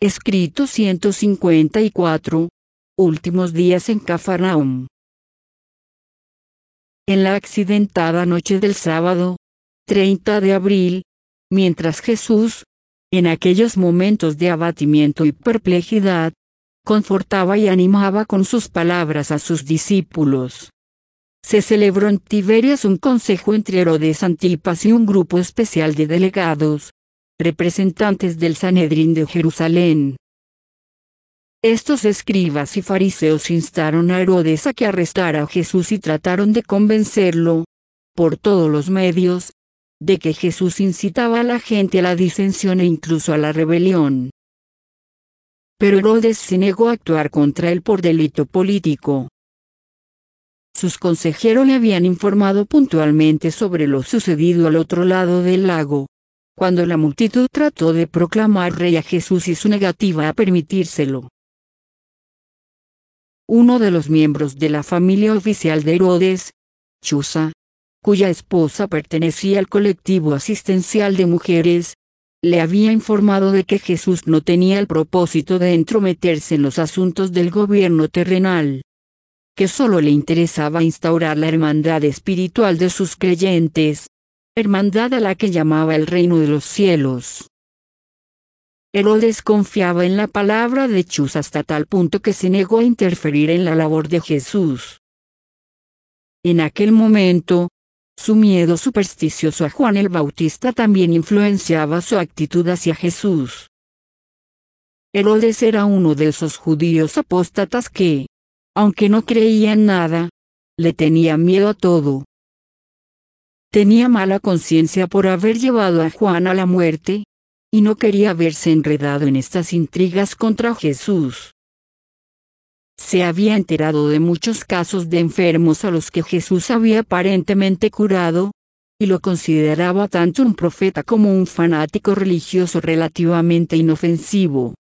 Escrito 154. Últimos días en Cafarnaúm. En la accidentada noche del sábado, 30 de abril, mientras Jesús, en aquellos momentos de abatimiento y perplejidad, confortaba y animaba con sus palabras a sus discípulos, se celebró en Tiberias un consejo entre Herodes Antipas y un grupo especial de delegados, representantes del Sanedrín de Jerusalén. Estos escribas y fariseos instaron a Herodes a que arrestara a Jesús y trataron de convencerlo, por todos los medios, de que Jesús incitaba a la gente a la disensión e incluso a la rebelión. Pero Herodes se negó a actuar contra él por delito político. Sus consejeros le habían informado puntualmente sobre lo sucedido al otro lado del lago, cuando la multitud trató de proclamar rey a Jesús y su negativa a permitírselo. Uno de los miembros de la familia oficial de Herodes, Chuza, cuya esposa pertenecía al colectivo asistencial de mujeres, le había informado de que Jesús no tenía el propósito de entrometerse en los asuntos del gobierno terrenal, que solo le interesaba instaurar la hermandad espiritual de sus creyentes, hermandad a la que llamaba el reino de los cielos. Herodes confiaba en la palabra de Chuza hasta tal punto que se negó a interferir en la labor de Jesús. En aquel momento, su miedo supersticioso a Juan el Bautista también influenciaba su actitud hacia Jesús. Herodes era uno de esos judíos apóstatas que, aunque no creía en nada, le tenía miedo a todo. Tenía mala conciencia por haber llevado a Juan a la muerte, y no quería verse enredado en estas intrigas contra Jesús. Se había enterado de muchos casos de enfermos a los que Jesús había aparentemente curado, y lo consideraba tanto un profeta como un fanático religioso relativamente inofensivo.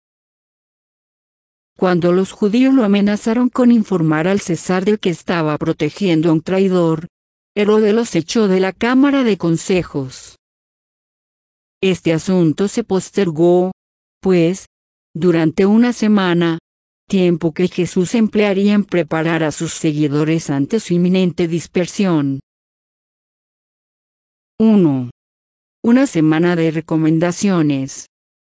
Cuando los judíos lo amenazaron con informar al César de que estaba protegiendo a un traidor, Herodes los echó de la cámara de consejos. Este asunto se postergó, pues, durante una semana, tiempo que Jesús emplearía en preparar a sus seguidores ante su inminente dispersión. 1. Una semana de recomendaciones.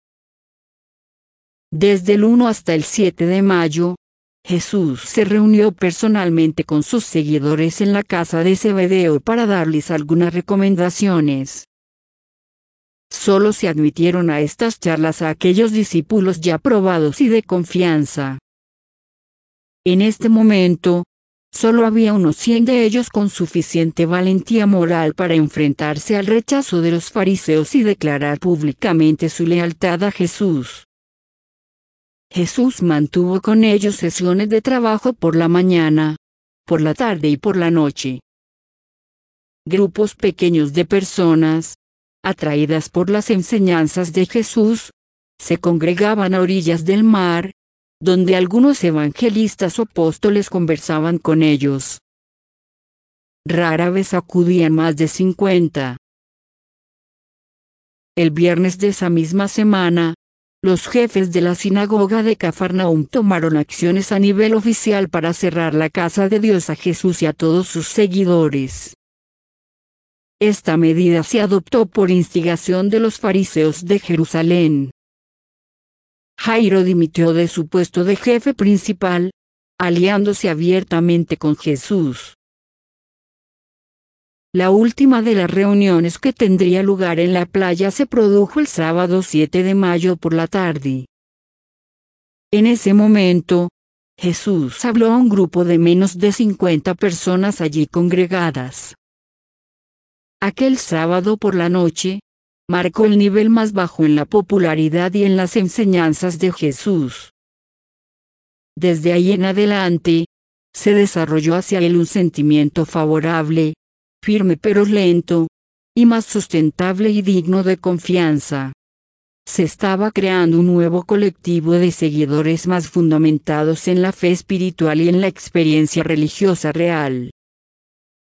Desde el 1 hasta el 7 de mayo, Jesús se reunió personalmente con sus seguidores en la casa de Zebedeo para darles algunas recomendaciones. Solo se admitieron a estas charlas a aquellos discípulos ya probados y de confianza. En este momento, solo había unos 100 de ellos con suficiente valentía moral para enfrentarse al rechazo de los fariseos y declarar públicamente su lealtad a Jesús. Jesús mantuvo con ellos sesiones de trabajo por la mañana, por la tarde y por la noche. Grupos pequeños de personas, atraídas por las enseñanzas de Jesús, se congregaban a orillas del mar, donde algunos evangelistas o apóstoles conversaban con ellos. Rara vez acudían más de 50. El viernes de esa misma semana, los jefes de la sinagoga de Cafarnaúm tomaron acciones a nivel oficial para cerrar la casa de Dios a Jesús y a todos sus seguidores. Esta medida se adoptó por instigación de los fariseos de Jerusalén. Jairo dimitió de su puesto de jefe principal, aliándose abiertamente con Jesús. La última de las reuniones que tendría lugar en la playa se produjo el sábado 7 de mayo por la tarde. En ese momento, Jesús habló a un grupo de menos de 50 personas allí congregadas. Aquel sábado por la noche, marcó el nivel más bajo en la popularidad y en las enseñanzas de Jesús. Desde ahí en adelante, se desarrolló hacia él un sentimiento favorable, firme pero lento, y más sustentable y digno de confianza. Se estaba creando un nuevo colectivo de seguidores más fundamentados en la fe espiritual y en la experiencia religiosa real.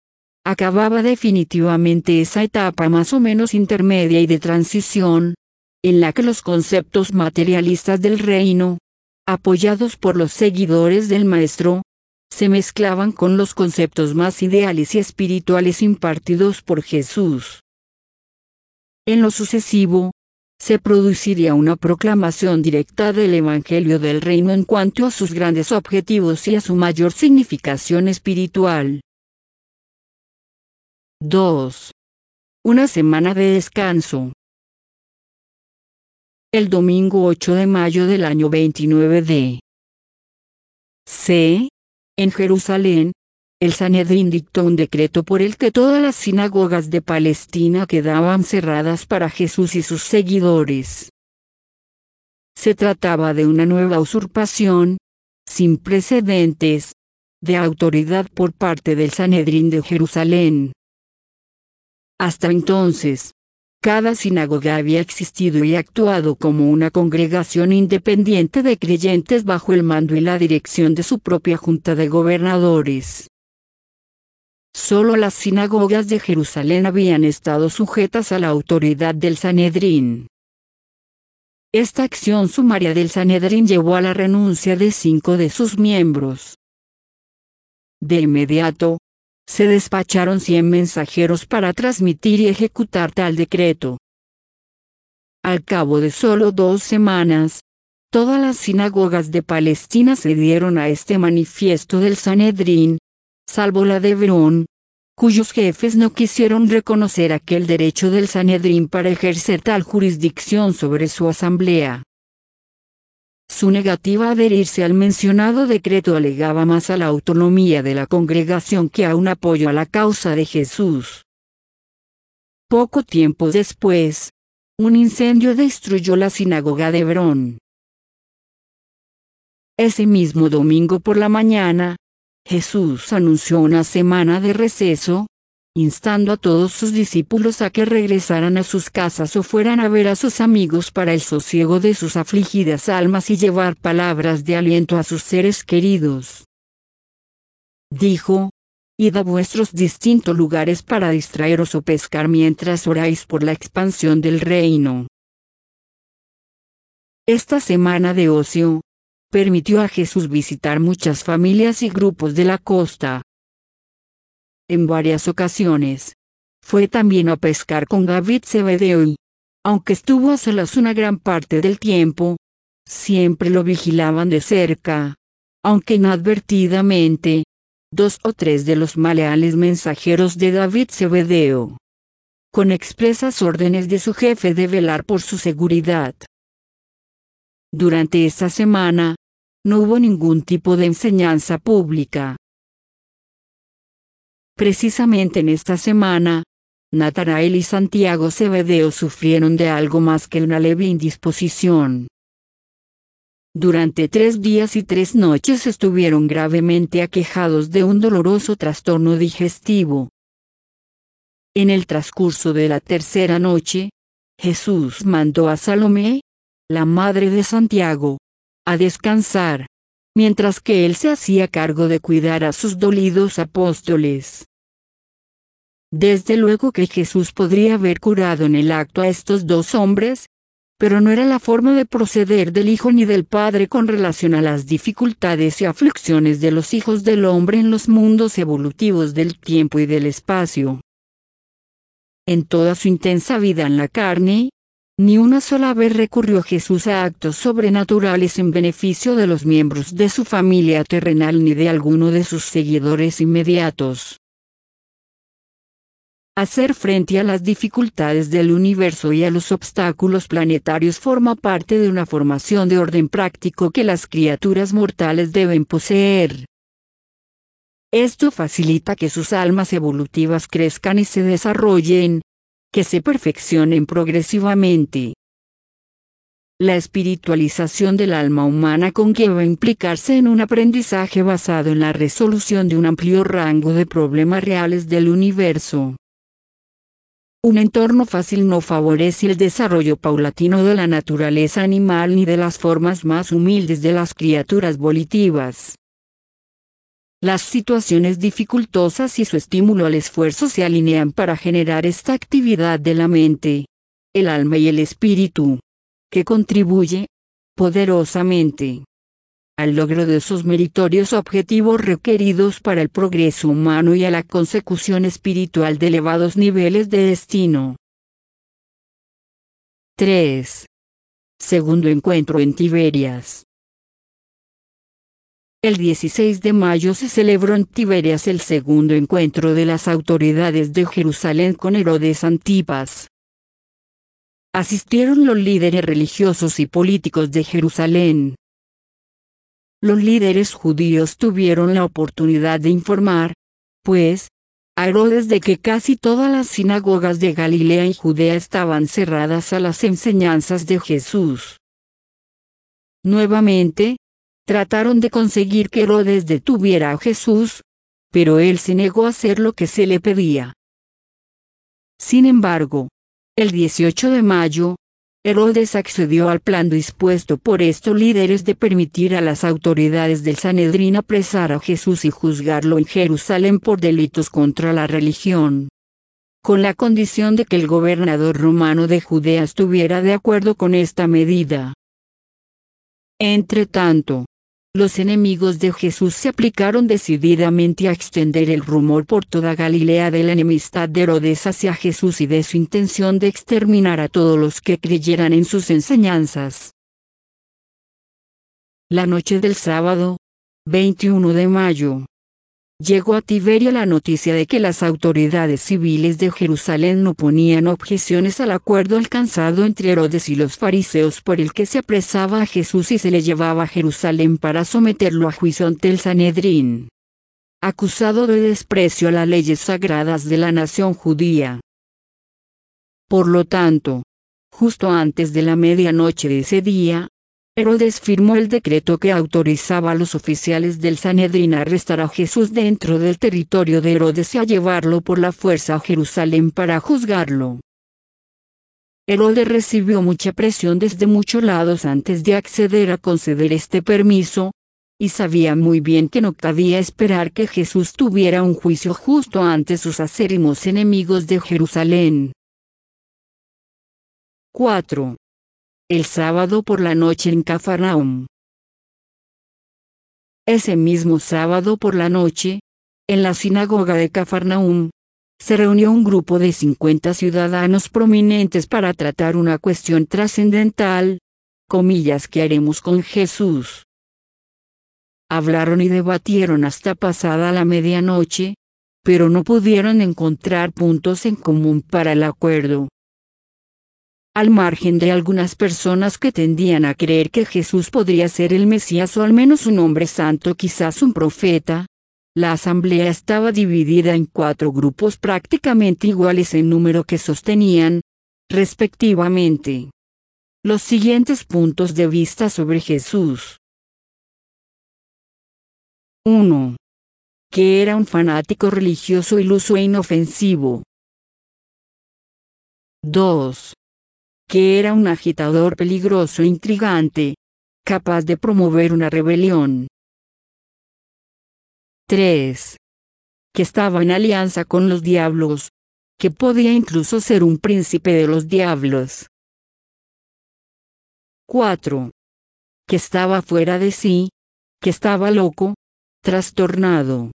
Acababa definitivamente esa etapa más o menos intermedia y de transición, en la que los conceptos materialistas del reino, apoyados por los seguidores del Maestro, se mezclaban con los conceptos más ideales y espirituales impartidos por Jesús. En lo sucesivo, se produciría una proclamación directa del Evangelio del Reino en cuanto a sus grandes objetivos y a su mayor significación espiritual. 2. Una semana de descanso. El domingo 8 de mayo del año 29 d.C., en Jerusalén, el Sanedrín dictó un decreto por el que todas las sinagogas de Palestina quedaban cerradas para Jesús y sus seguidores. Se trataba de una nueva usurpación, sin precedentes, de autoridad por parte del Sanedrín de Jerusalén. Hasta entonces, cada sinagoga había existido y actuado como una congregación independiente de creyentes bajo el mando y la dirección de su propia junta de gobernadores. Solo las sinagogas de Jerusalén habían estado sujetas a la autoridad del Sanedrín. Esta acción sumaria del Sanedrín llevó a la renuncia de 5 de sus miembros. De inmediato, se despacharon 100 mensajeros para transmitir y ejecutar tal decreto. Al cabo de solo 2 semanas, todas las sinagogas de Palestina cedieron a este manifiesto del Sanedrín, salvo la de Hebrón, cuyos jefes no quisieron reconocer aquel derecho del Sanedrín para ejercer tal jurisdicción sobre su asamblea. Su negativa a adherirse al mencionado decreto alegaba más a la autonomía de la congregación que a un apoyo a la causa de Jesús. Poco tiempo después, un incendio destruyó la sinagoga de Hebrón. Ese mismo domingo por la mañana, Jesús anunció una semana de receso, instando a todos sus discípulos a que regresaran a sus casas o fueran a ver a sus amigos para el sosiego de sus afligidas almas y llevar palabras de aliento a sus seres queridos. Dijo: «Id a vuestros distintos lugares para distraeros o pescar mientras oráis por la expansión del reino». Esta semana de ocio permitió a Jesús visitar muchas familias y grupos de la costa. En varias ocasiones, fue también a pescar con David Zebedeo y, aunque estuvo a solas una gran parte del tiempo, siempre lo vigilaban de cerca, aunque inadvertidamente, 2 o 3 de los maleales mensajeros de David Zebedeo, con expresas órdenes de su jefe de velar por su seguridad. Durante esta semana, no hubo ningún tipo de enseñanza pública. Precisamente en esta semana, Natanael y Santiago Zebedeo sufrieron de algo más que una leve indisposición. Durante 3 días y 3 noches estuvieron gravemente aquejados de un doloroso trastorno digestivo. En el transcurso de la tercera noche, Jesús mandó a Salomé, la madre de Santiago, a descansar, mientras que él se hacía cargo de cuidar a sus dolidos apóstoles. Desde luego que Jesús podría haber curado en el acto a estos 2 hombres, pero no era la forma de proceder del Hijo ni del Padre con relación a las dificultades y aflicciones de los hijos del hombre en los mundos evolutivos del tiempo y del espacio. En toda su intensa vida en la carne, ni una sola vez recurrió Jesús a actos sobrenaturales en beneficio de los miembros de su familia terrenal ni de alguno de sus seguidores inmediatos. Hacer frente a las dificultades del universo y a los obstáculos planetarios forma parte de una formación de orden práctico que las criaturas mortales deben poseer. Esto facilita que sus almas evolutivas crezcan y se desarrollen, que se perfeccionen progresivamente. La espiritualización del alma humana conlleva implicarse en un aprendizaje basado en la resolución de un amplio rango de problemas reales del universo. Un entorno fácil no favorece el desarrollo paulatino de la naturaleza animal ni de las formas más humildes de las criaturas volitivas. Las situaciones dificultosas y su estímulo al esfuerzo se alinean para generar esta actividad de la mente, el alma y el espíritu. que contribuye, poderosamente, al logro de esos meritorios objetivos requeridos para el progreso humano y a la consecución espiritual de elevados niveles de destino. 3. Segundo encuentro en Tiberias. El 16 de mayo se celebró en Tiberias el segundo encuentro de las autoridades de Jerusalén con Herodes Antipas. Asistieron los líderes religiosos y políticos de Jerusalén. Los líderes judíos tuvieron la oportunidad de informar, pues, a Herodes de que casi todas las sinagogas de Galilea y Judea estaban cerradas a las enseñanzas de Jesús. Nuevamente, trataron de conseguir que Herodes detuviera a Jesús, pero él se negó a hacer lo que se le pedía. Sin embargo, el 18 de mayo, Herodes accedió al plan dispuesto por estos líderes de permitir a las autoridades del Sanedrín apresar a Jesús y juzgarlo en Jerusalén por delitos contra la religión, con la condición de que el gobernador romano de Judea estuviera de acuerdo con esta medida. Entretanto, los enemigos de Jesús se aplicaron decididamente a extender el rumor por toda Galilea de la enemistad de Herodes hacia Jesús y de su intención de exterminar a todos los que creyeran en sus enseñanzas. La noche del sábado, 21 de mayo, llegó a Tiberia la noticia de que las autoridades civiles de Jerusalén no ponían objeciones al acuerdo alcanzado entre Herodes y los fariseos por el que se apresaba a Jesús y se le llevaba a Jerusalén para someterlo a juicio ante el Sanedrín, acusado de desprecio a las leyes sagradas de la nación judía. Por lo tanto, justo antes de la medianoche de ese día, Herodes firmó el decreto que autorizaba a los oficiales del Sanedrín a arrestar a Jesús dentro del territorio de Herodes y a llevarlo por la fuerza a Jerusalén para juzgarlo. Herodes recibió mucha presión desde muchos lados antes de acceder a conceder este permiso, y sabía muy bien que no cabía esperar que Jesús tuviera un juicio justo ante sus acérrimos enemigos de Jerusalén. 4. El sábado por la noche en Cafarnaúm. Ese mismo sábado por la noche, en la sinagoga de Cafarnaúm, se reunió un grupo de 50 ciudadanos prominentes para tratar una cuestión trascendental, comillas, ¿qué haremos con Jesús? Hablaron y debatieron hasta pasada la medianoche, pero no pudieron encontrar puntos en común para el acuerdo. Al margen de algunas personas que tendían a creer que Jesús podría ser el Mesías o al menos un hombre santo, quizás un profeta, la asamblea estaba dividida en 4 grupos prácticamente iguales en número que sostenían, respectivamente, los siguientes puntos de vista sobre Jesús. 1. Que era un fanático religioso iluso e inofensivo. 2. Que era un agitador peligroso e intrigante, capaz de promover una rebelión. 3. Que estaba en alianza con los diablos, que podía incluso ser un príncipe de los diablos. 4. Que estaba fuera de sí, que estaba loco, trastornado.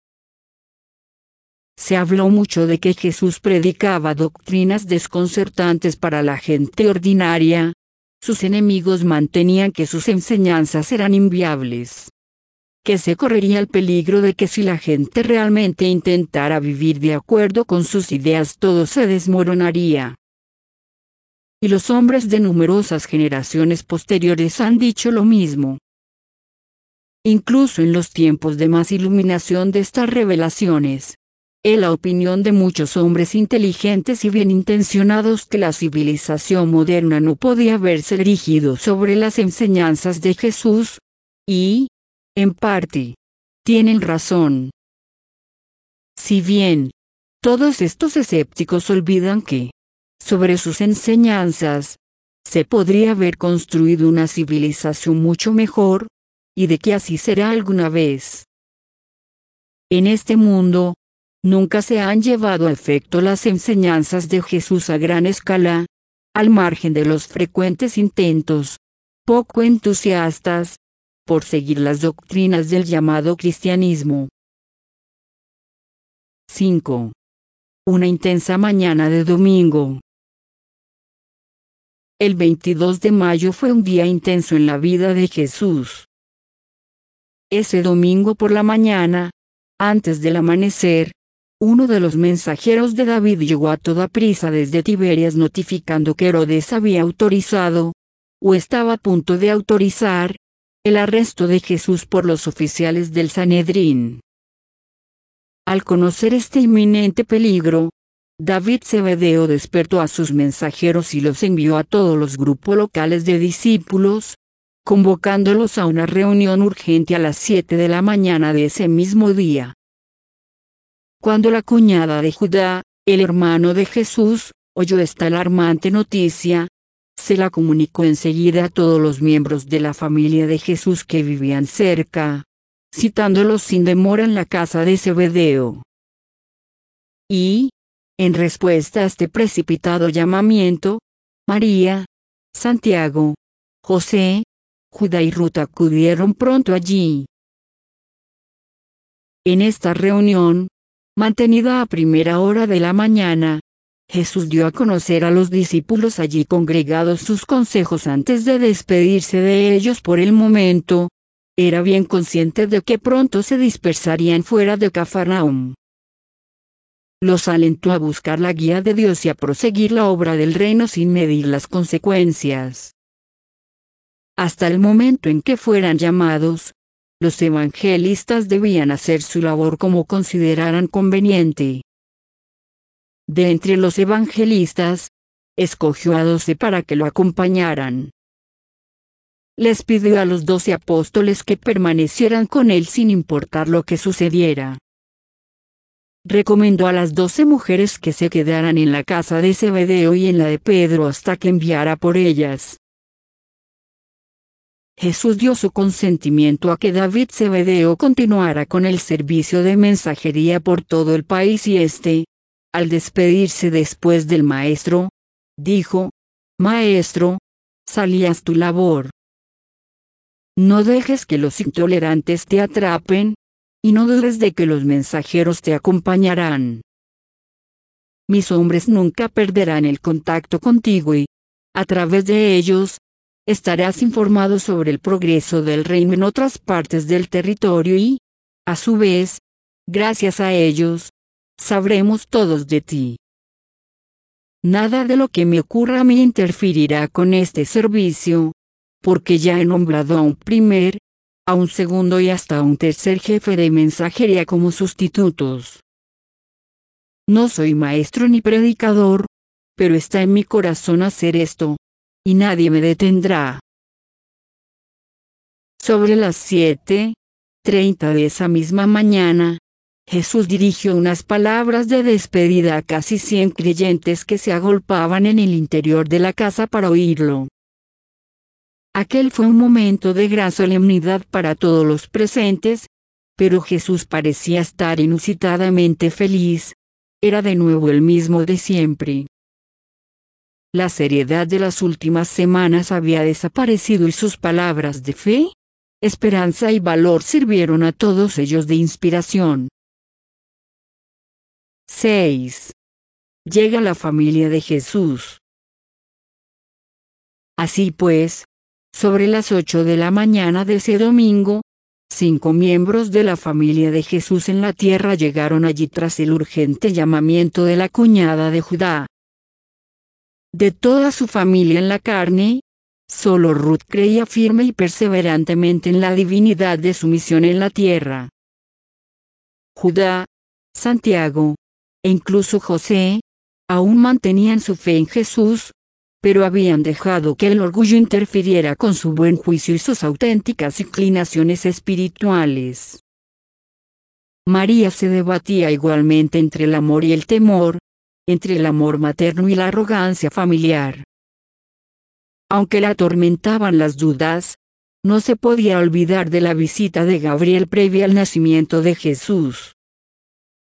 Se habló mucho de que Jesús predicaba doctrinas desconcertantes para la gente ordinaria. Sus enemigos mantenían que sus enseñanzas eran inviables, que se correría el peligro de que si la gente realmente intentara vivir de acuerdo con sus ideas todo se desmoronaría. Y los hombres de numerosas generaciones posteriores han dicho lo mismo. Incluso en los tiempos de más iluminación de estas revelaciones, es la opinión de muchos hombres inteligentes y bien intencionados que la civilización moderna no podía haberse erigido sobre las enseñanzas de Jesús, y, en parte, tienen razón. Si bien, todos estos escépticos olvidan que, sobre sus enseñanzas, se podría haber construido una civilización mucho mejor, y de que así será alguna vez. En este mundo, nunca se han llevado a efecto las enseñanzas de Jesús a gran escala, al margen de los frecuentes intentos, poco entusiastas, por seguir las doctrinas del llamado cristianismo. 5. Una intensa mañana de domingo. El 22 de mayo fue un día intenso en la vida de Jesús. Ese domingo por la mañana, antes del amanecer, uno de los mensajeros de David llegó a toda prisa desde Tiberias notificando que Herodes había autorizado, o estaba a punto de autorizar, el arresto de Jesús por los oficiales del Sanedrín. Al conocer este inminente peligro, David Zebedeo despertó a sus mensajeros y los envió a todos los grupos locales de discípulos, convocándolos a una reunión urgente a las 7 de la mañana de ese mismo día. Cuando la cuñada de Judá, el hermano de Jesús, oyó esta alarmante noticia, se la comunicó enseguida a todos los miembros de la familia de Jesús que vivían cerca, citándolos sin demora en la casa de Zebedeo. Y, en respuesta a este precipitado llamamiento, María, Santiago, José, Judá y Ruth acudieron pronto allí. En esta reunión, mantenida a primera hora de la mañana, Jesús dio a conocer a los discípulos allí congregados sus consejos antes de despedirse de ellos por el momento. Era bien consciente de que pronto se dispersarían fuera de Cafarnaúm. Los alentó a buscar la guía de Dios y a proseguir la obra del reino sin medir las consecuencias. Hasta el momento en que fueran llamados, los evangelistas debían hacer su labor como consideraran conveniente. De entre los evangelistas, escogió a 12 para que lo acompañaran. Les pidió a los 12 apóstoles que permanecieran con él sin importar lo que sucediera. Recomendó a las 12 mujeres que se quedaran en la casa de Zebedeo y en la de Pedro hasta que enviara por ellas. Jesús dio su consentimiento a que David Zebedeo continuara con el servicio de mensajería por todo el país y al despedirse después del maestro, dijo: Maestro, salías tu labor. No dejes que los intolerantes te atrapen, y no dudes de que los mensajeros te acompañarán. Mis hombres nunca perderán el contacto contigo y, a través de ellos, estarás informado sobre el progreso del reino en otras partes del territorio y, a su vez, gracias a ellos, sabremos todos de ti. Nada de lo que me ocurra a mí interferirá con este servicio, porque ya he nombrado a un primer, a un segundo y hasta a un tercer jefe de mensajería como sustitutos. No soy maestro ni predicador, pero está en mi corazón hacer esto, y nadie me detendrá. Sobre las 7:30 de esa misma mañana, Jesús dirigió unas palabras de despedida a casi 100 creyentes que se agolpaban en el interior de la casa para oírlo. Aquel fue un momento de gran solemnidad para todos los presentes, pero Jesús parecía estar inusitadamente feliz. Era de nuevo el mismo de siempre. La seriedad de las últimas semanas había desaparecido y sus palabras de fe, esperanza y valor sirvieron a todos ellos de inspiración. 6. Llega la familia de Jesús. Así pues, sobre las 8 de la mañana de ese domingo, 5 miembros de la familia de Jesús en la tierra llegaron allí tras el urgente llamamiento de la cuñada de Judá. De toda su familia en la carne, solo Ruth creía firme y perseverantemente en la divinidad de su misión en la tierra. Judá, Santiago, e incluso José, aún mantenían su fe en Jesús, pero habían dejado que el orgullo interfiriera con su buen juicio y sus auténticas inclinaciones espirituales. María se debatía igualmente entre el amor y el temor, entre el amor materno y la arrogancia familiar. Aunque la atormentaban las dudas, no se podía olvidar de la visita de Gabriel previa al nacimiento de Jesús.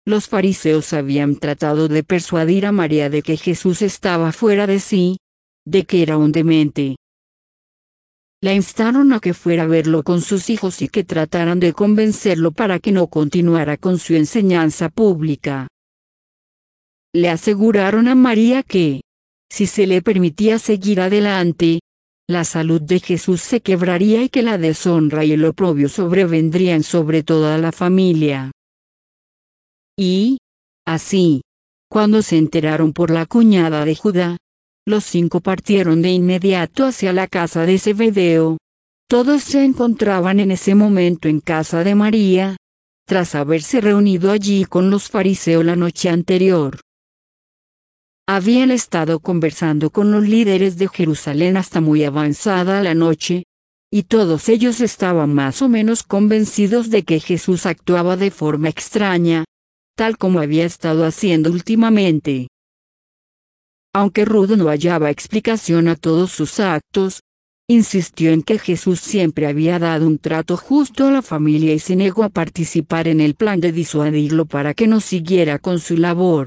Los fariseos habían tratado de persuadir a María de que Jesús estaba fuera de sí, de que era un demente. La instaron a que fuera a verlo con sus hijos y que trataran de convencerlo para que no continuara con su enseñanza pública. Le aseguraron a María que, si se le permitía seguir adelante, la salud de Jesús se quebraría y que la deshonra y el oprobio sobrevendrían sobre toda la familia. Y, así, cuando se enteraron por la cuñada de Judá, los 5 partieron de inmediato hacia la casa de Zebedeo. Todos se encontraban en ese momento en casa de María, tras haberse reunido allí con los fariseos la noche anterior. Habían estado conversando con los líderes de Jerusalén hasta muy avanzada la noche, y todos ellos estaban más o menos convencidos de que Jesús actuaba de forma extraña, tal como había estado haciendo últimamente. Aunque Ruth no hallaba explicación a todos sus actos, insistió en que Jesús siempre había dado un trato justo a la familia y se negó a participar en el plan de disuadirlo para que no siguiera con su labor.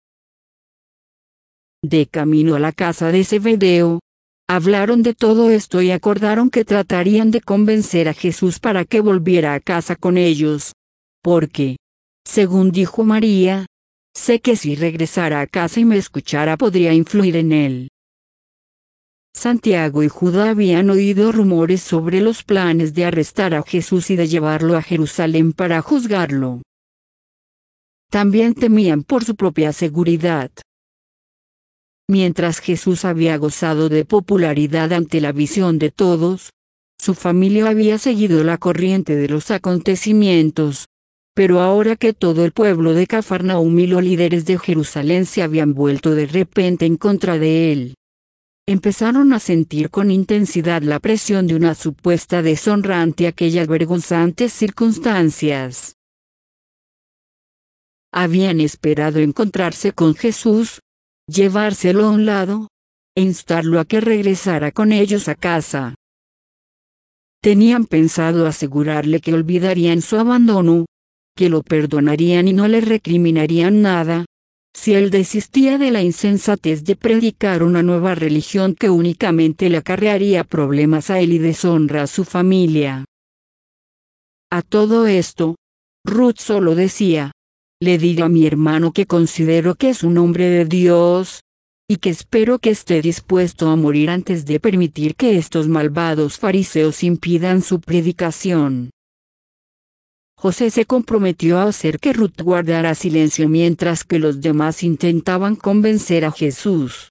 De camino a la casa de Zebedeo, hablaron de todo esto y acordaron que tratarían de convencer a Jesús para que volviera a casa con ellos, porque, según dijo María, sé que si regresara a casa y me escuchara podría influir en él. Santiago y Judá habían oído rumores sobre los planes de arrestar a Jesús y de llevarlo a Jerusalén para juzgarlo. También temían por su propia seguridad. Mientras Jesús había gozado de popularidad ante la visión de todos, su familia había seguido la corriente de los acontecimientos. Pero ahora que todo el pueblo de Cafarnaúm y los líderes de Jerusalén se habían vuelto de repente en contra de él, empezaron a sentir con intensidad la presión de una supuesta deshonra ante aquellas vergonzantes circunstancias. Habían esperado encontrarse con Jesús, llevárselo a un lado, e instarlo a que regresara con ellos a casa. Tenían pensado asegurarle que olvidarían su abandono, que lo perdonarían y no le recriminarían nada, si él desistía de la insensatez de predicar una nueva religión que únicamente le acarrearía problemas a él y deshonra a su familia. A todo esto, Ruth solo decía: le digo a mi hermano que considero que es un hombre de Dios, y que espero que esté dispuesto a morir antes de permitir que estos malvados fariseos impidan su predicación. José se comprometió a hacer que Ruth guardara silencio mientras que los demás intentaban convencer a Jesús.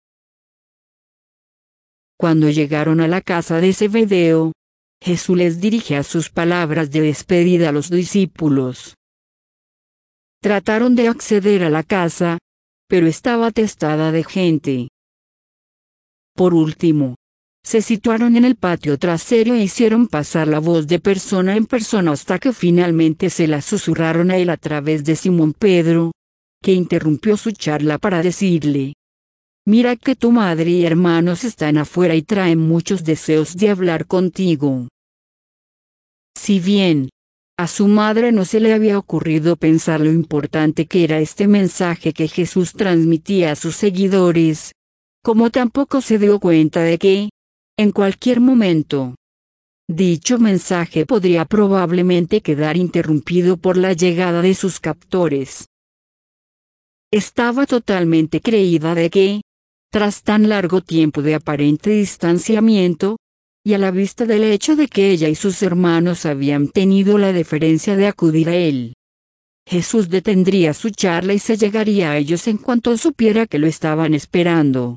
Cuando llegaron a la casa de Zebedeo, Jesús les dirigía sus palabras de despedida a los discípulos. Trataron de acceder a la casa, pero estaba atestada de gente. Por último, se situaron en el patio trasero e hicieron pasar la voz de persona en persona hasta que finalmente se la susurraron a él a través de Simón Pedro, que interrumpió su charla para decirle: mira que tu madre y hermanos están afuera y traen muchos deseos de hablar contigo. Si bien a su madre no se le había ocurrido pensar lo importante que era este mensaje que Jesús transmitía a sus seguidores, como tampoco se dio cuenta de que, en cualquier momento, dicho mensaje podría probablemente quedar interrumpido por la llegada de sus captores. Estaba totalmente creída de que, tras tan largo tiempo de aparente distanciamiento, y a la vista del hecho de que ella y sus hermanos habían tenido la deferencia de acudir a él, Jesús detendría su charla y se llegaría a ellos en cuanto supiera que lo estaban esperando.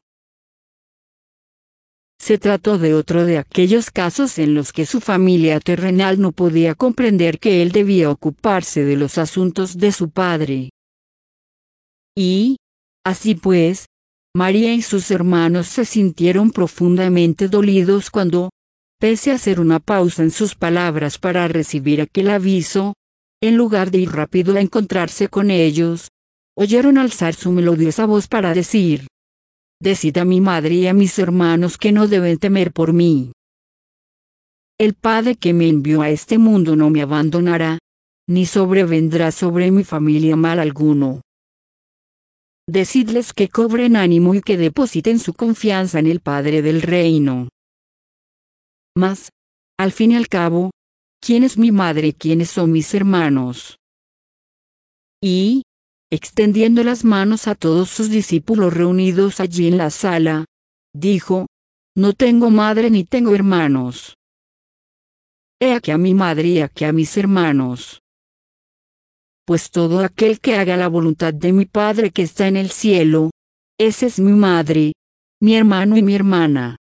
Se trató de otro de aquellos casos en los que su familia terrenal no podía comprender que él debía ocuparse de los asuntos de su padre. Y, así pues, María y sus hermanos se sintieron profundamente dolidos cuando, pese a hacer una pausa en sus palabras para recibir aquel aviso, en lugar de ir rápido a encontrarse con ellos, oyeron alzar su melodiosa voz para decir: decid a mi madre y a mis hermanos que no deben temer por mí. El Padre que me envió a este mundo no me abandonará, ni sobrevendrá sobre mi familia mal alguno. Decidles que cobren ánimo y que depositen su confianza en el Padre del reino. Mas, al fin y al cabo, ¿quién es mi madre y quiénes son mis hermanos? Y, extendiendo las manos a todos sus discípulos reunidos allí en la sala, dijo: No tengo madre ni tengo hermanos. He aquí a mi madre y aquí a mis hermanos. Pues todo aquel que haga la voluntad de mi Padre que está en el cielo, ese es mi madre, mi hermano y mi hermana.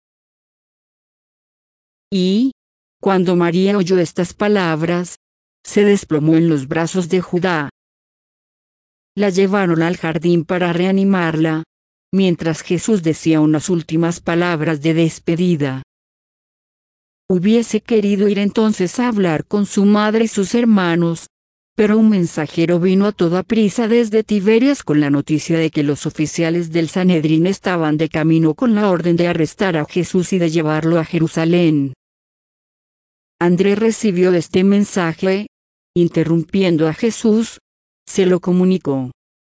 Y, cuando María oyó estas palabras, se desplomó en los brazos de Judá. La llevaron al jardín para reanimarla, mientras Jesús decía unas últimas palabras de despedida. Hubiese querido ir entonces a hablar con su madre y sus hermanos, pero un mensajero vino a toda prisa desde Tiberias con la noticia de que los oficiales del Sanedrín estaban de camino con la orden de arrestar a Jesús y de llevarlo a Jerusalén. Andrés recibió este mensaje, interrumpiendo a Jesús, se lo comunicó.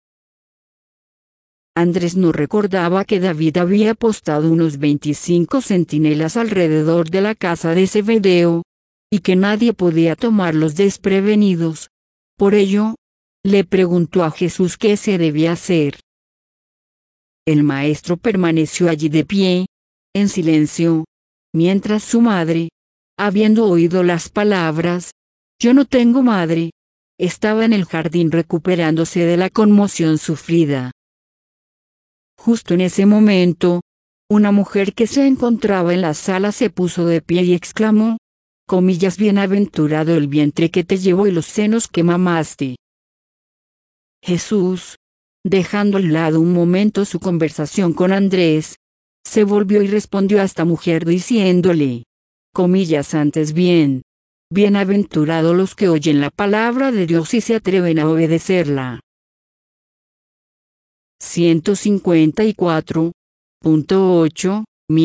Andrés no recordaba que David había postado unos 25 centinelas alrededor de la casa de Zebedeo, y que nadie podía tomarlos desprevenidos. Por ello, le preguntó a Jesús qué se debía hacer. El maestro permaneció allí de pie, en silencio, mientras su madre, habiendo oído las palabras, «Yo no tengo madre», estaba en el jardín recuperándose de la conmoción sufrida. Justo en ese momento, una mujer que se encontraba en la sala se puso de pie y exclamó: «Bienaventurado el vientre que te llevó y los senos que mamaste». Jesús, dejando al lado un momento su conversación con Andrés, se volvió y respondió a esta mujer diciéndole: «Antes bien, bienaventurados los que oyen la palabra de Dios y se atreven a obedecerla». 154.8,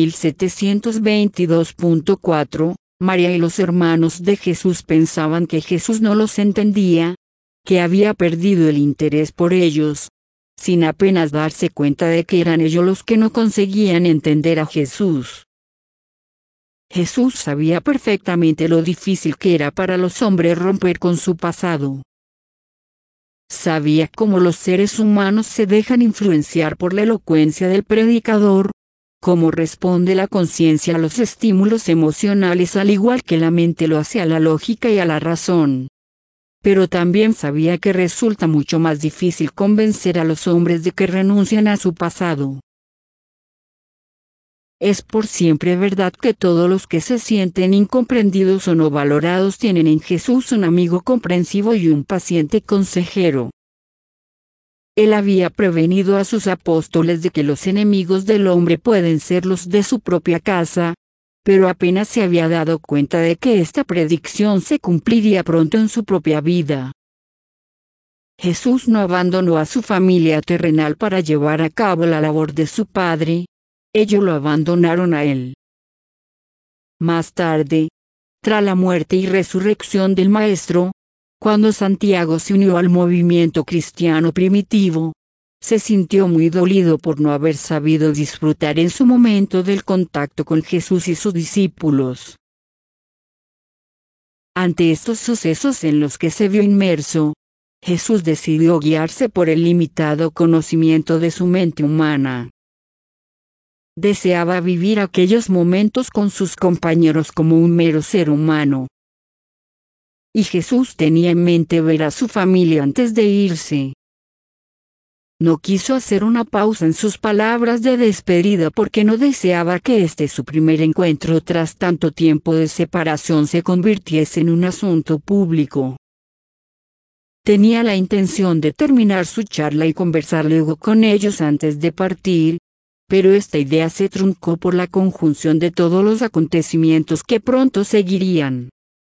1722.4 María y los hermanos de Jesús pensaban que Jesús no los entendía, que había perdido el interés por ellos, sin apenas darse cuenta de que eran ellos los que no conseguían entender a Jesús. Jesús sabía perfectamente lo difícil que era para los hombres romper con su pasado. Sabía cómo los seres humanos se dejan influenciar por la elocuencia del predicador, cómo responde la conciencia a los estímulos emocionales al igual que la mente lo hace a la lógica y a la razón. Pero también sabía que resulta mucho más difícil convencer a los hombres de que renuncien a su pasado. Es por siempre verdad que todos los que se sienten incomprendidos o no valorados tienen en Jesús un amigo comprensivo y un paciente consejero. Él había prevenido a sus apóstoles de que los enemigos del hombre pueden ser los de su propia casa, pero apenas se había dado cuenta de que esta predicción se cumpliría pronto en su propia vida. Jesús no abandonó a su familia terrenal para llevar a cabo la labor de su Padre. Ellos lo abandonaron a él. Más tarde, tras la muerte y resurrección del Maestro, cuando Santiago se unió al movimiento cristiano primitivo, se sintió muy dolido por no haber sabido disfrutar en su momento del contacto con Jesús y sus discípulos. Ante estos sucesos en los que se vio inmerso, Jesús decidió guiarse por el limitado conocimiento de su mente humana. Deseaba vivir aquellos momentos con sus compañeros como un mero ser humano. Y Jesús tenía en mente ver a su familia antes de irse. No quiso hacer una pausa en sus palabras de despedida porque no deseaba que su primer encuentro tras tanto tiempo de separación se convirtiese en un asunto público. Tenía la intención de terminar su charla y conversar luego con ellos antes de partir, pero esta idea se truncó por la conjunción de todos los acontecimientos que pronto seguirían.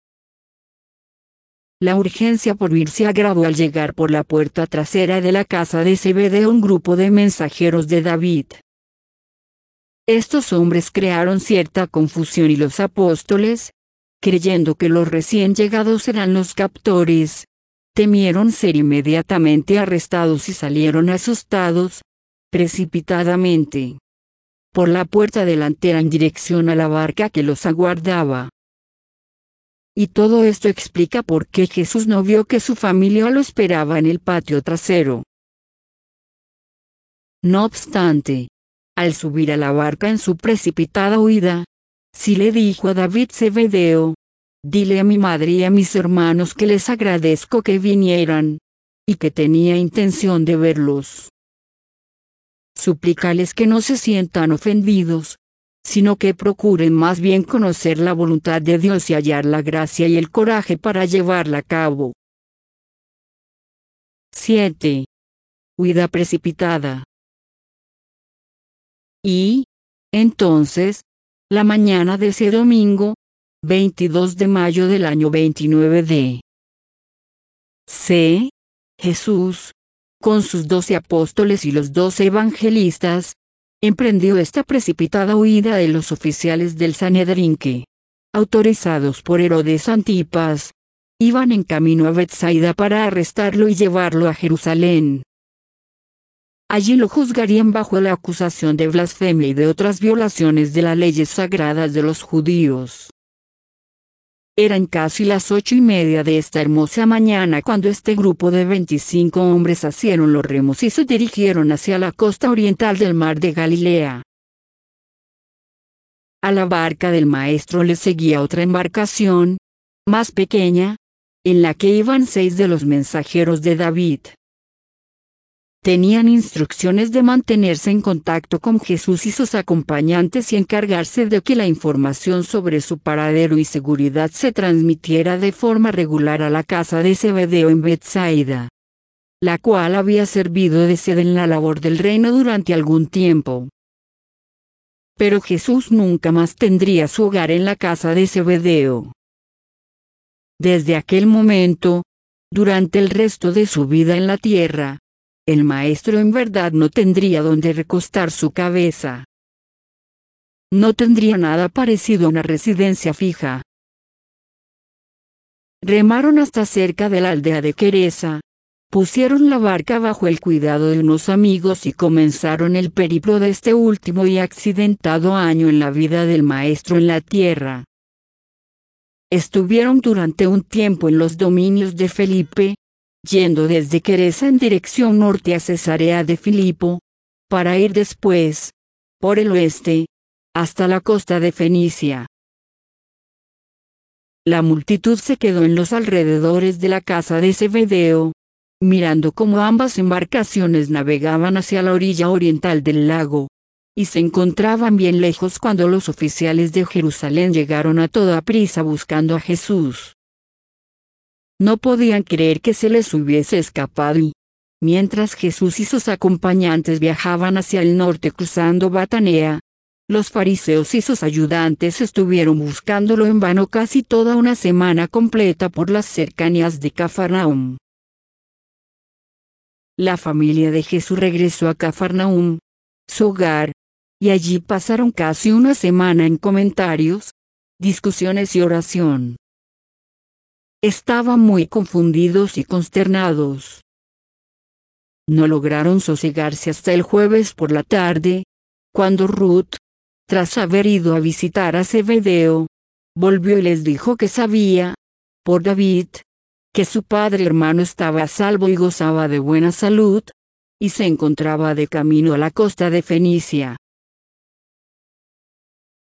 La urgencia por irse agravó al llegar por la puerta trasera de la casa de Zebedeo un grupo de mensajeros de David. Estos hombres crearon cierta confusión y los apóstoles, creyendo que los recién llegados eran los captores, temieron ser inmediatamente arrestados y salieron asustados, precipitadamente, por la puerta delantera en dirección a la barca que los aguardaba. Y todo esto explica por qué Jesús no vio que su familia lo esperaba en el patio trasero. No obstante, al subir a la barca en su precipitada huida, sí le dijo a David Zebedeo: dile a mi madre y a mis hermanos que les agradezco que vinieran, y que tenía intención de verlos. Suplícales que no se sientan ofendidos, sino que procuren más bien conocer la voluntad de Dios y hallar la gracia y el coraje para llevarla a cabo. 7. Huida precipitada. Y, entonces, la mañana de ese domingo, 22 de mayo del año 29 de C. Jesús, con sus 12 apóstoles y los 12 evangelistas, emprendió esta precipitada huida de los oficiales del Sanedrín que, autorizados por Herodes Antipas, iban en camino a Betsaida para arrestarlo y llevarlo a Jerusalén. Allí lo juzgarían bajo la acusación de blasfemia y de otras violaciones de las leyes sagradas de los judíos. Eran casi las 8:30 de esta hermosa mañana cuando este grupo de 25 hombres asieron los remos y se dirigieron hacia la costa oriental del mar de Galilea. A la barca del maestro le seguía otra embarcación, más pequeña, en la que iban 6 de los mensajeros de David. Tenían instrucciones de mantenerse en contacto con Jesús y sus acompañantes y encargarse de que la información sobre su paradero y seguridad se transmitiera de forma regular a la casa de Zebedeo en Betsaida, la cual había servido de sede en la labor del reino durante algún tiempo. Pero Jesús nunca más tendría su hogar en la casa de Zebedeo. Desde aquel momento, durante el resto de su vida en la tierra, el maestro en verdad no tendría donde recostar su cabeza. No tendría nada parecido a una residencia fija. Remaron hasta cerca de la aldea de Queresa, pusieron la barca bajo el cuidado de unos amigos y comenzaron el periplo de este último y accidentado año en la vida del maestro en la tierra. Estuvieron durante un tiempo en los dominios de Felipe, yendo desde Queresa en dirección norte a Cesarea de Filipo, para ir después, por el oeste, hasta la costa de Fenicia. La multitud se quedó en los alrededores de la casa de Zebedeo, mirando cómo ambas embarcaciones navegaban hacia la orilla oriental del lago, y se encontraban bien lejos cuando los oficiales de Jerusalén llegaron a toda prisa buscando a Jesús. No podían creer que se les hubiese escapado y, mientras Jesús y sus acompañantes viajaban hacia el norte cruzando Batanea, los fariseos y sus ayudantes estuvieron buscándolo en vano casi toda una semana completa por las cercanías de Cafarnaúm. La familia de Jesús regresó a Cafarnaúm, su hogar, y allí pasaron casi una semana en comentarios, discusiones y oración. Estaban muy confundidos y consternados. No lograron sosegarse hasta el jueves por la tarde, cuando Ruth, tras haber ido a visitar a Zebedeo, volvió y les dijo que sabía, por David, que su padre hermano estaba a salvo y gozaba de buena salud, y se encontraba de camino a la costa de Fenicia.